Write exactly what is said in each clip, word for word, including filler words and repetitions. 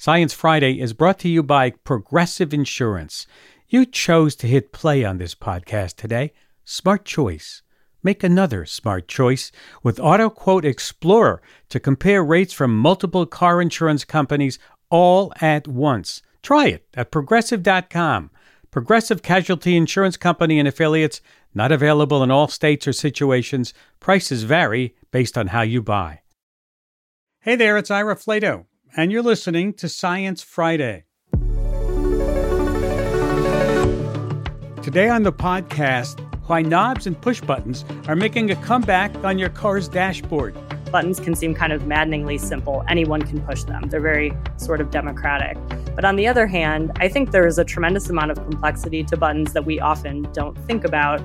Science Friday is brought to you by Progressive Insurance. You chose to hit play on this podcast today. Smart choice. Make another smart choice with AutoQuote Explorer to compare rates from multiple car insurance companies all at once. Try it at progressive dot com. Progressive Casualty Insurance Company and Affiliates, not available in all states or situations. Prices vary based on how you buy. Hey there, it's Ira Flato, and you're listening to Science Friday. Today on the podcast, why knobs and push buttons are making a comeback on your car's dashboard. Buttons can seem kind of maddeningly simple. Anyone can push them. They're very sort of democratic. But on the other hand, I think there is a tremendous amount of complexity to buttons that we often don't think about.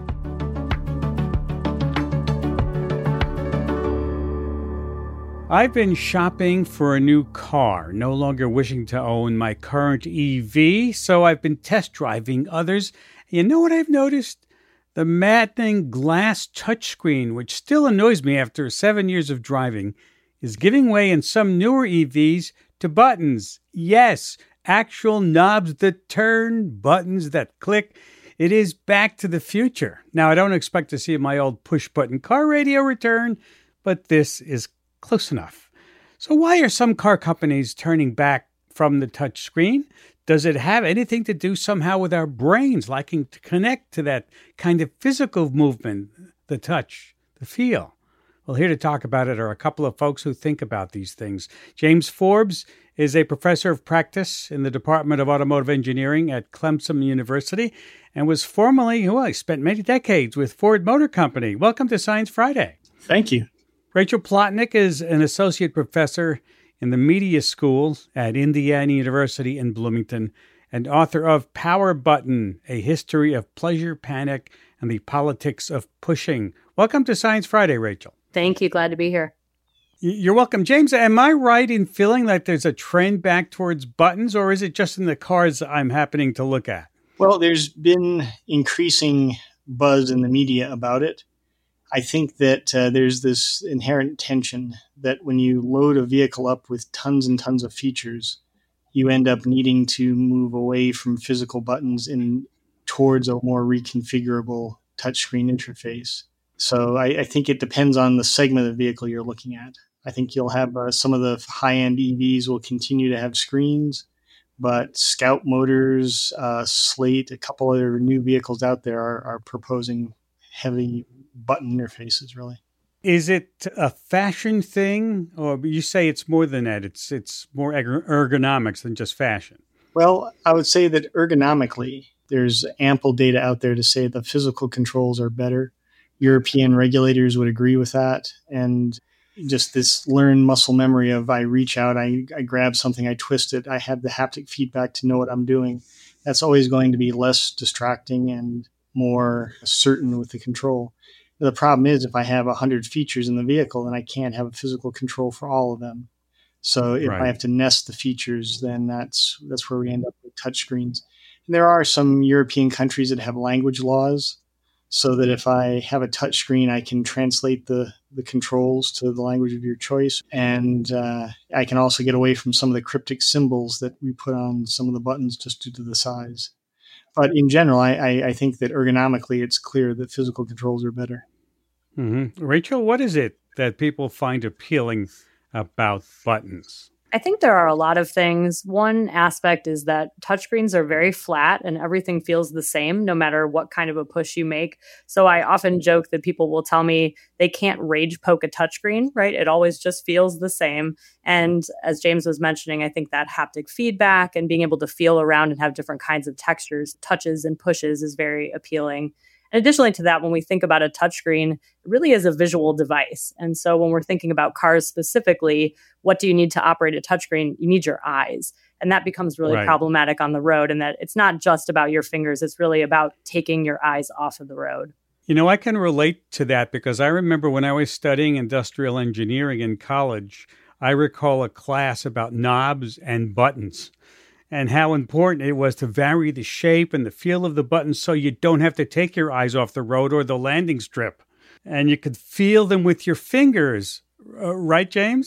I've been shopping for a new car, no longer wishing to own my current E V, so I've been test driving others. You know what I've noticed? The maddening glass touchscreen, which still annoys me after seven years of driving, is giving way in some newer E Vs to buttons. Yes, actual knobs that turn, buttons that click. It is back to the future. Now, I don't expect to see my old push-button car radio return, but this is close enough. So why are some car companies turning back from the touchscreen? Does it have anything to do somehow with our brains liking to connect to that kind of physical movement, the touch, the feel? Well, here to talk about it are a couple of folks who think about these things. James Forbes is a professor of practice in the Department of Automotive Engineering at Clemson University and was formerly, well, he spent many decades with Ford Motor Company. Welcome to Science Friday. Thank you. Rachel Plotnick is an associate professor in the Media School at Indiana University in Bloomington and author of Power Button, A History of Pleasure, Panic, and the Politics of Pushing. Welcome to Science Friday, Rachel. Thank you. Glad to be here. You're welcome. James, am I right in feeling like there's a trend back towards buttons, or is it just in the cars I'm happening to look at? Well, there's been increasing buzz in the media about it. I think that uh, there's this inherent tension that when you load a vehicle up with tons and tons of features, you end up needing to move away from physical buttons and towards a more reconfigurable touchscreen interface. So I, I think it depends on the segment of the vehicle you're looking at. I think you'll have uh, some of the high-end E Vs will continue to have screens, but Scout Motors, uh, Slate, a couple other new vehicles out there are, are proposing heavy button interfaces, really. Is it a fashion thing, or you say it's more than that? It's it's more ergonomics than just fashion. Well, I would say that ergonomically, there's ample data out there to say the physical controls are better. European regulators would agree with that. And just this learned muscle memory of I reach out, I, I grab something, I twist it, I have the haptic feedback to know what I'm doing. That's always going to be less distracting and more certain with the control. The problem is if I have one hundred features in the vehicle, then I can't have a physical control for all of them. So if right. I have to nest the features, then that's that's where we end up with touchscreens. And there are some European countries that have language laws so that if I have a touchscreen, I can translate the, the controls to the language of your choice. And uh, I can also get away from some of the cryptic symbols that we put on some of the buttons just due to the size. But in general, I, I, I think that ergonomically, it's clear that physical controls are better. Mm-hmm. Rachel, what is it that people find appealing about buttons? I think there are a lot of things. One aspect is that touchscreens are very flat and everything feels the same no matter what kind of a push you make. So I often joke that people will tell me they can't rage poke a touchscreen, right? It always just feels the same. And as James was mentioning, I think that haptic feedback and being able to feel around and have different kinds of textures, touches and pushes is very appealing. And additionally to that, when we think about a touchscreen, it really is a visual device. And so when we're thinking about cars specifically, what do you need to operate a touchscreen? You need your eyes. And that becomes really right. problematic on the road. And that it's not just about your fingers. It's really about taking your eyes off of the road. You know, I can relate to that because I remember when I was studying industrial engineering in college, I recall a class about knobs and buttons and how important it was to vary the shape and the feel of the buttons so you don't have to take your eyes off the road or the landing strip. And you could feel them with your fingers. Uh, right, James?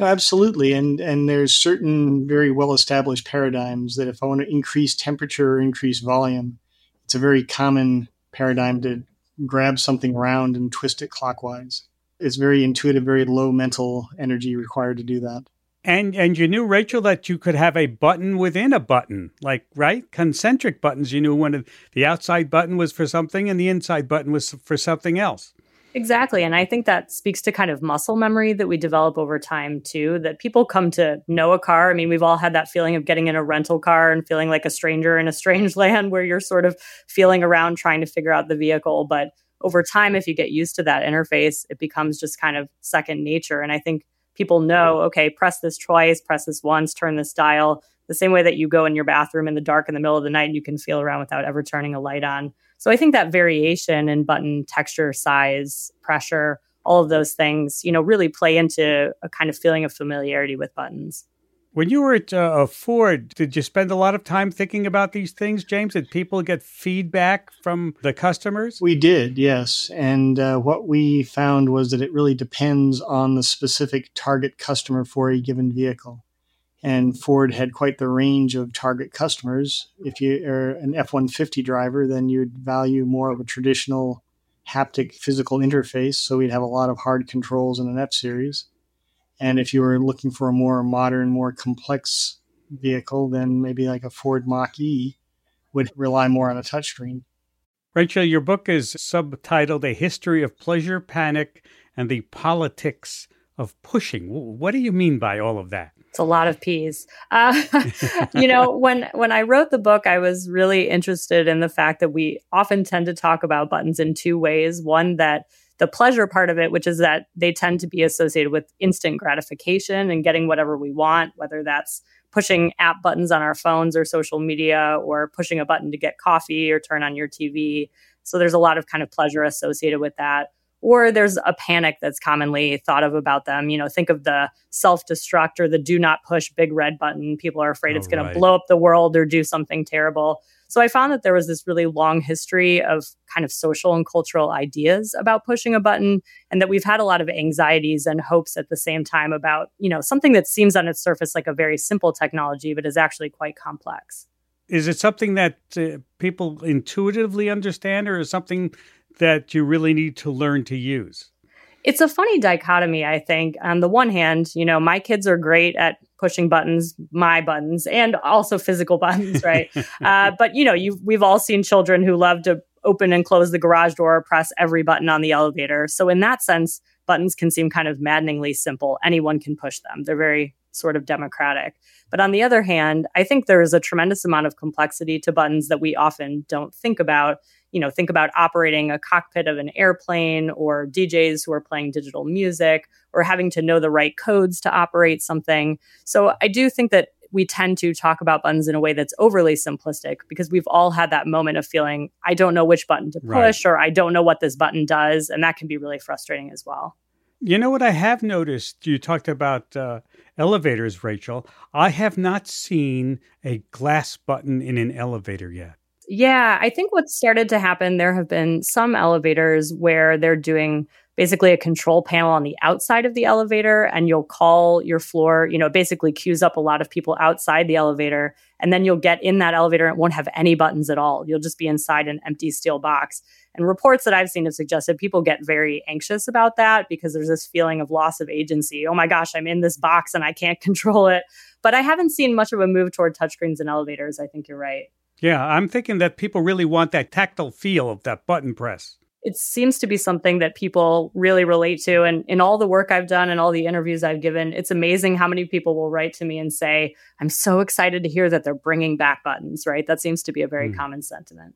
No, absolutely. And and there's certain very well-established paradigms that if I want to increase temperature or increase volume, it's a very common paradigm to grab something round and twist it clockwise. It's very intuitive, very low mental energy required to do that. And and you knew, Rachel, that you could have a button within a button, like, right? Concentric buttons. You knew when the outside button was for something and the inside button was for something else. Exactly. And I think that speaks to kind of muscle memory that we develop over time, too, that people come to know a car. I mean, we've all had that feeling of getting in a rental car and feeling like a stranger in a strange land where you're sort of feeling around trying to figure out the vehicle. But over time, if you get used to that interface, it becomes just kind of second nature. And I think people know, okay, press this twice, press this once, turn this dial, the same way that you go in your bathroom in the dark in the middle of the night and you can feel around without ever turning a light on. So I think that variation in button texture, size, pressure, all of those things, you know, really play into a kind of feeling of familiarity with buttons. When you were at uh, Ford, did you spend a lot of time thinking about these things, James? Did people get feedback from the customers? We did, yes. And uh, what we found was that it really depends on the specific target customer for a given vehicle. And Ford had quite the range of target customers. If you are an F one fifty driver, then you'd value more of a traditional haptic physical interface. So we'd have a lot of hard controls in an F-Series. And if you were looking for a more modern, more complex vehicle, then maybe like a Ford Mach-E would rely more on a touchscreen. Rachel, your book is subtitled A History of Pleasure, Panic, and the Politics of Pushing. What do you mean by all of that? It's a lot of P's. Uh, you know, when when I wrote the book, I was really interested in the fact that we often tend to talk about buttons in two ways. One, that the pleasure part of it, which is that they tend to be associated with instant gratification and getting whatever we want, whether that's pushing app buttons on our phones or social media or pushing a button to get coffee or turn on your T V. So there's a lot of kind of pleasure associated with that. Or there's a panic that's commonly thought of about them. You know, think of the self-destruct or the do not push big red button. People are afraid oh, it's going right. to blow up the world or do something terrible. So I found that there was this really long history of kind of social and cultural ideas about pushing a button, and that we've had a lot of anxieties and hopes at the same time about, you know, something that seems on its surface like a very simple technology, but is actually quite complex. Is it something that uh, people intuitively understand, or is something that you really need to learn to use? It's a funny dichotomy, I think. On the one hand, you know, my kids are great at pushing buttons, my buttons, and also physical buttons, right? uh, but, you know, you've, we've all seen children who love to open and close the garage door, or press every button on the elevator. So in that sense, buttons can seem kind of maddeningly simple. Anyone can push them. They're very sort of democratic. But on the other hand, I think there is a tremendous amount of complexity to buttons that we often don't think about. You know, think about operating a cockpit of an airplane, or D Js who are playing digital music, or having to know the right codes to operate something. So I do think that we tend to talk about buttons in a way that's overly simplistic, because we've all had that moment of feeling, I don't know which button to push, right. or I don't know what this button does. And that can be really frustrating as well. You know what I have noticed? You talked about uh, elevators, Rachel. I have not seen a glass button in an elevator yet. Yeah, I think what started to happen, there have been some elevators where they're doing basically a control panel on the outside of the elevator, and you'll call your floor, you know, it basically queues up a lot of people outside the elevator, and then you'll get in that elevator and it won't have any buttons at all. You'll just be inside an empty steel box. And reports that I've seen have suggested people get very anxious about that, because there's this feeling of loss of agency. Oh my gosh, I'm in this box and I can't control it. But I haven't seen much of a move toward touchscreens in elevators. I think you're right. Yeah, I'm thinking that people really want that tactile feel of that button press. It seems to be something that people really relate to. And in all the work I've done and all the interviews I've given, it's amazing how many people will write to me and say, I'm so excited to hear that they're bringing back buttons, right? That seems to be a very mm. common sentiment.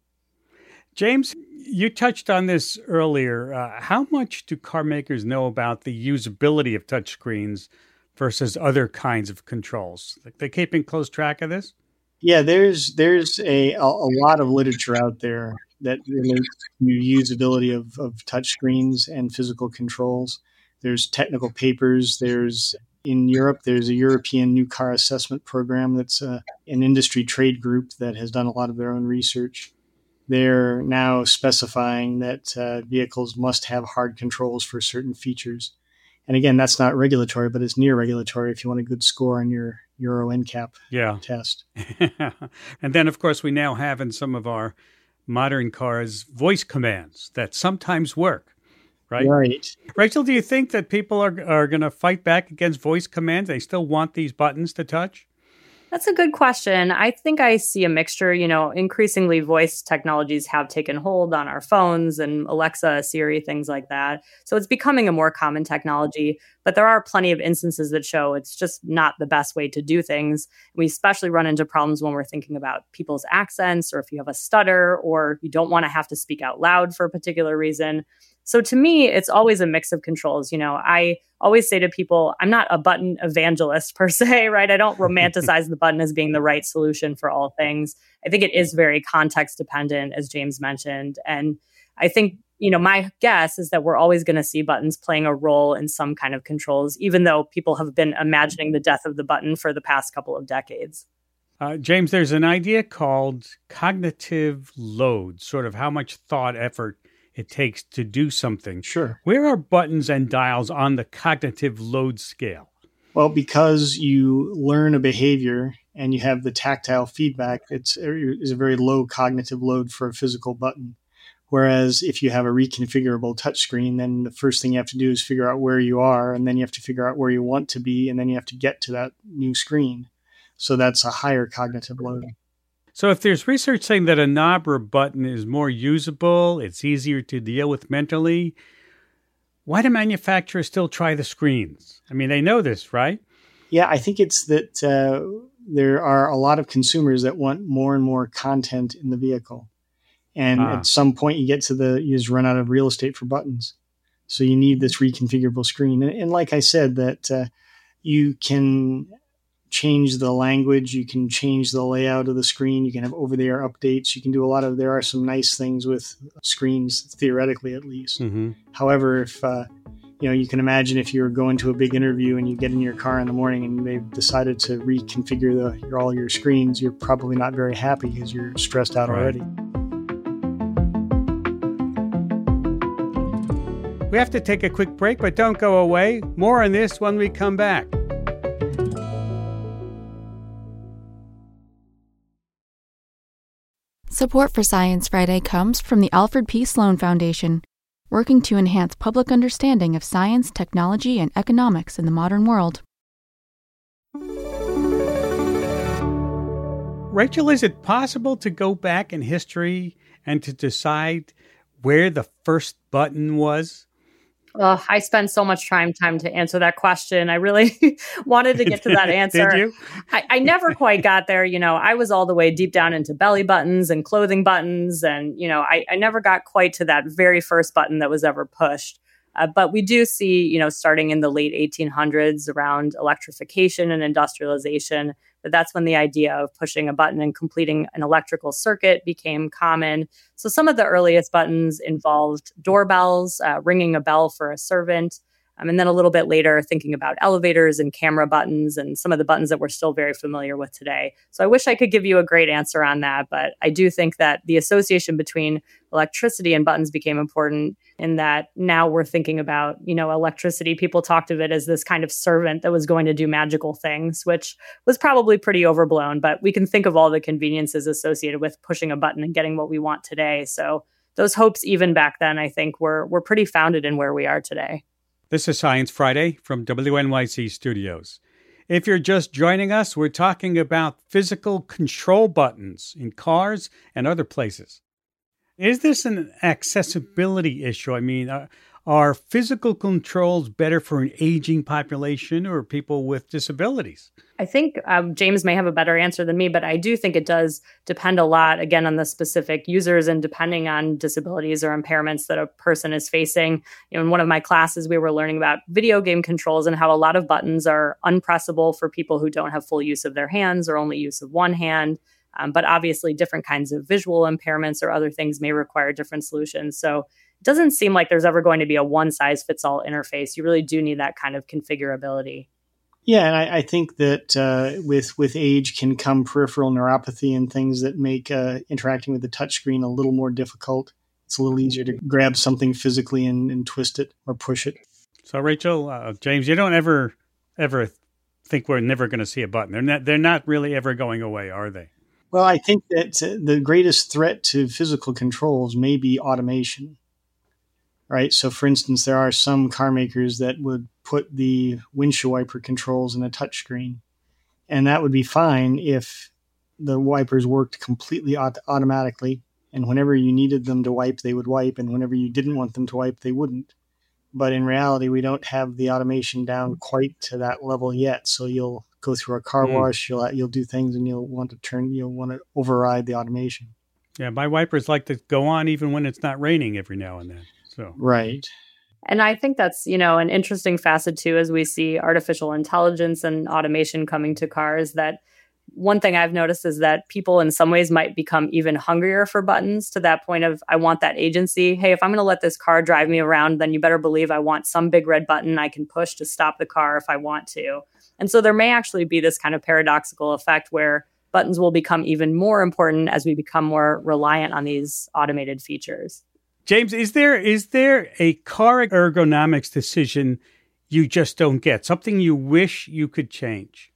James, you touched on this earlier. Uh, how much do car makers know about the usability of touchscreens versus other kinds of controls? Like, they keeping close track of this? Yeah, there's there's a, a lot of literature out there that relates to usability of, of touchscreens and physical controls. There's technical papers. There's in Europe, there's a European New Car Assessment Program that's a, an industry trade group that has done a lot of their own research. They're now specifying that uh, vehicles must have hard controls for certain features. And again, that's not regulatory, but it's near regulatory if you want a good score on your Euro N C A P yeah. test. And then, of course, we now have in some of our modern cars voice commands that sometimes work, right? Right. Rachel, do you think that people are, are going to fight back against voice commands? They still want these buttons to touch? That's a good question. I think I see a mixture. You know, increasingly voice technologies have taken hold on our phones and Alexa, Siri, things like that. So it's becoming a more common technology, but there are plenty of instances that show it's just not the best way to do things. We especially run into problems when we're thinking about people's accents, or if you have a stutter, or you don't want to have to speak out loud for a particular reason. So to me, it's always a mix of controls. You know, I always say to people, I'm not a button evangelist per se, right? I don't romanticize the button as being the right solution for all things. I think it is very context dependent, as James mentioned. And I think, you know, my guess is that we're always going to see buttons playing a role in some kind of controls, even though people have been imagining the death of the button for the past couple of decades. Uh, James, there's an idea called cognitive load, sort of how much thought, effort it takes to do something. Sure. Where are buttons and dials on the cognitive load scale? Well, because you learn a behavior and you have the tactile feedback, it's, it's a very low cognitive load for a physical button. Whereas if you have a reconfigurable touchscreen, then the first thing you have to do is figure out where you are, and then you have to figure out where you want to be, and then you have to get to that new screen. So that's a higher cognitive load. So if there's research saying that a knob or a button is more usable, it's easier to deal with mentally, why do manufacturers still try the screens? I mean, they know this, right? Yeah, I think it's that uh, there are a lot of consumers that want more and more content in the vehicle. And ah. at some point you get to the, you just run out of real estate for buttons. So you need this reconfigurable screen. And, and like I said, that uh, you can change the language, you can change the layout of the screen, you can have over-the-air updates, you can do a lot of, there are some nice things with screens, theoretically at least. Mm-hmm. However, if, uh, you know, you can imagine if you're going to a big interview and you get in your car in the morning and they've decided to reconfigure the, your, all your screens, you're probably not very happy because you're stressed out right. already. We have to take a quick break, but don't go away. More on this when we come back. Support for Science Friday comes from the Alfred P. Sloan Foundation, working to enhance public understanding of science, technology, and economics in the modern world. Rachel, is it possible to go back in history and to decide where the first button was? Uh, I spent so much time time to answer that question. I really wanted to get to that answer. Did you? I, I never quite got there. You know, I was all the way deep down into belly buttons and clothing buttons. And, you know, I, I never got quite to that very first button that was ever pushed. Uh, but we do see, you know, starting in the late eighteen hundreds around electrification and industrialization, that that's when the idea of pushing a button and completing an electrical circuit became common. So some of the earliest buttons involved doorbells, uh, ringing a bell for a servant. Um, and then a little bit later, thinking about elevators and camera buttons and some of the buttons that we're still very familiar with today. So I wish I could give you a great answer on that, but I do think that the association between electricity and buttons became important in that now we're thinking about, you know, electricity. People talked of it as this kind of servant that was going to do magical things, which was probably pretty overblown, but we can think of all the conveniences associated with pushing a button and getting what we want today. So those hopes, even back then, I think were, were pretty founded in where we are today. This is Science Friday from W N Y C Studios. If you're just joining us, we're talking about physical control buttons in cars and other places. Is this an accessibility issue? I mean, are, are physical controls better for an aging population or people with disabilities? I think um, James may have a better answer than me, but I do think it does depend a lot, again, on the specific users and depending on disabilities or impairments that a person is facing. You know, in one of my classes, we were learning about video game controls and how a lot of buttons are unpressable for people who don't have full use of their hands or only use of one hand. Um, but obviously, different kinds of visual impairments or other things may require different solutions. So it doesn't seem like there's ever going to be a one-size-fits-all interface. You really do need that kind of configurability. Yeah, and I, I think that uh, with with age can come peripheral neuropathy and things that make uh, interacting with the touchscreen a little more difficult. It's a little easier to grab something physically and, and twist it or push it. So, Rachel, uh, James, you don't ever, ever think we're never going to see a button. They're not, they're not really ever going away, are they? Well, I think that the greatest threat to physical controls may be automation, right? So, for instance, there are some car makers that would put the windshield wiper controls in a touchscreen, and that would be fine if the wipers worked completely aut- automatically, and whenever you needed them to wipe, they would wipe, and whenever you didn't want them to wipe, they wouldn't. But in reality, we don't have the automation down quite to that level yet. So you'll go through a car Mm. wash, you'll you'll do things, and you'll want to turn, you'll want to override the automation. Yeah, my wipers like to go on even when it's not raining every now and then. So Right. And I think that's, you know, an interesting facet too, as we see artificial intelligence and automation coming to cars, that one thing I've noticed is that people in some ways might become even hungrier for buttons, to that point of, I want that agency. Hey, if I'm going to let this car drive me around, then you better believe I want some big red button I can push to stop the car if I want to. And so there may actually be this kind of paradoxical effect where buttons will become even more important as we become more reliant on these automated features. James, is there is there a car ergonomics decision you just don't get? Something you wish you could change?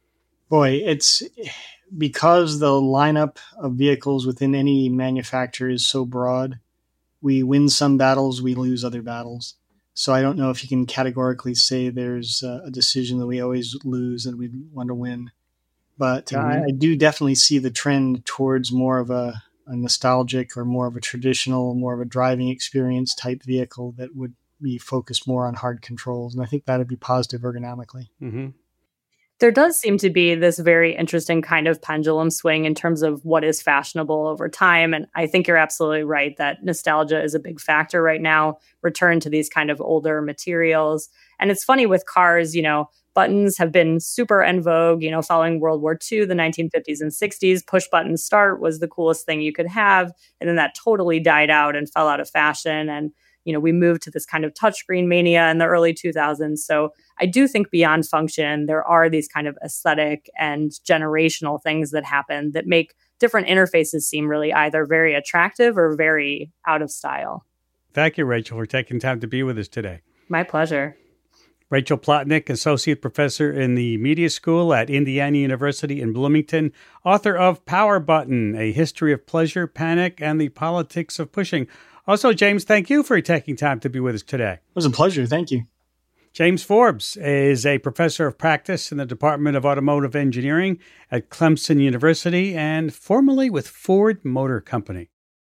Boy, it's because the lineup of vehicles within any manufacturer is so broad. We win some battles, we lose other battles. So I don't know if you can categorically say there's a decision that we always lose and we want to win. But mm-hmm. I, I do definitely see the trend towards more of a, a nostalgic or more of a traditional, more of a driving experience type vehicle that would be focused more on hard controls. And I think that would be positive ergonomically. Mm-hmm. There does seem to be this very interesting kind of pendulum swing in terms of what is fashionable over time. And I think you're absolutely right that nostalgia is a big factor right now, return to these kind of older materials. And it's funny with cars, you know, buttons have been super en vogue, you know, following World War Two, the nineteen fifties and sixties. Push button start was the coolest thing you could have. And then that totally died out and fell out of fashion. And you know, we moved to this kind of touchscreen mania in the early two thousands. So I do think beyond function, there are these kind of aesthetic and generational things that happen that make different interfaces seem really either very attractive or very out of style. Thank you, Rachel, for taking time to be with us today. My pleasure. Rachel Plotnick, Associate Professor in the Media School at Indiana University in Bloomington, author of Power Button, A History of Pleasure, Panic, and the Politics of Pushing. Also, James, thank you for taking time to be with us today. It was a pleasure. Thank you. James Forbes is a professor of practice in the Department of Automotive Engineering at Clemson University and formerly with Ford Motor Company.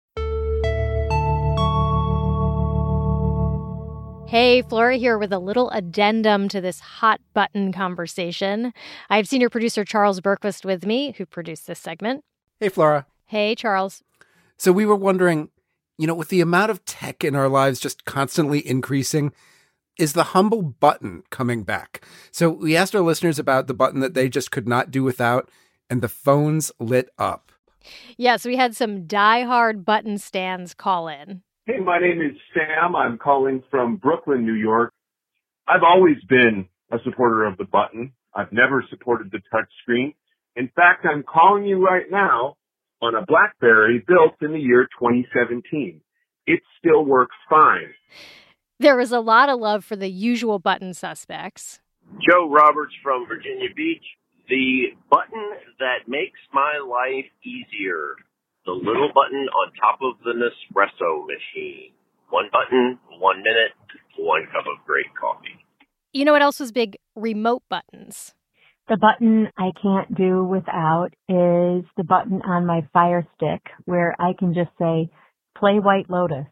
Hey, Flora here with a little addendum to this hot button conversation. I have senior producer Charles Berquist with me, who produced this segment. Hey, Flora. Hey, Charles. So we were wondering, you know, with the amount of tech in our lives just constantly increasing, is the humble button coming back? So we asked our listeners about the button that they just could not do without, and the phones lit up. Yeah, so we had some diehard button stands call in. Hey, my name is Sam. I'm calling from Brooklyn, New York. I've always been a supporter of the button. I've never supported the touch screen. In fact, I'm calling you right now on a BlackBerry built in the year twenty seventeen. It still works fine. There was a lot of love for the usual button suspects. Joe Roberts from Virginia Beach. The button that makes my life easier. The little button on top of the Nespresso machine. One button, one minute, one cup of great coffee. You know what else was big? Remote buttons. The button I can't do without is the button on my Fire Stick where I can just say, play White Lotus.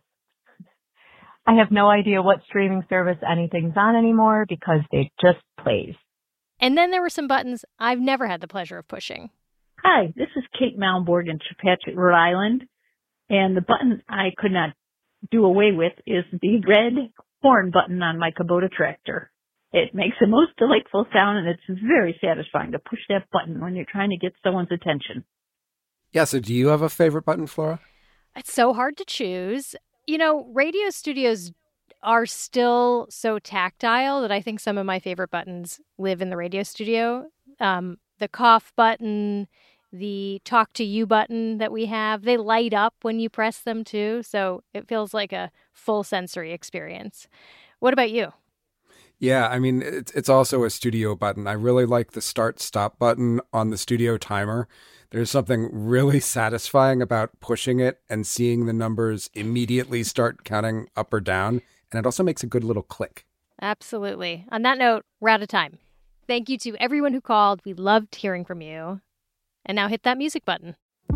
I have no idea what streaming service anything's on anymore because it just plays. And then there were some buttons I've never had the pleasure of pushing. Hi, this is Kate Malmborg in Chepachet, Rhode Island, and the button I could not do away with is the red horn button on my Kubota tractor. It makes the most delightful sound, and it's very satisfying to push that button when you're trying to get someone's attention. Yeah, so do you have a favorite button, Flora? It's so hard to choose. You know, radio studios are still so tactile that I think some of my favorite buttons live in the radio studio. Um, the cough button, the talk to you button that we have, they light up when you press them too. So it feels like a full sensory experience. What about you? Yeah, I mean, it's, it's also a studio button. I really like the start-stop button on the studio timer. There's something really satisfying about pushing it and seeing the numbers immediately start counting up or down. And it also makes a good little click. Absolutely. On that note, we're out of time. Thank you to everyone who called. We loved hearing from you. And now hit that music button.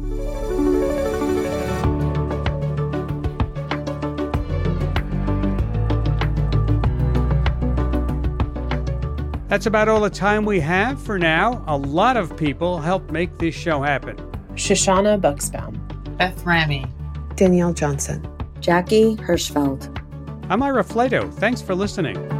That's about all the time we have for now. A lot of people helped make this show happen. Shoshana Buxbaum, Beth Ramy, Danielle Johnson, Jackie Hirschfeld. I'm Ira Flato. Thanks for listening.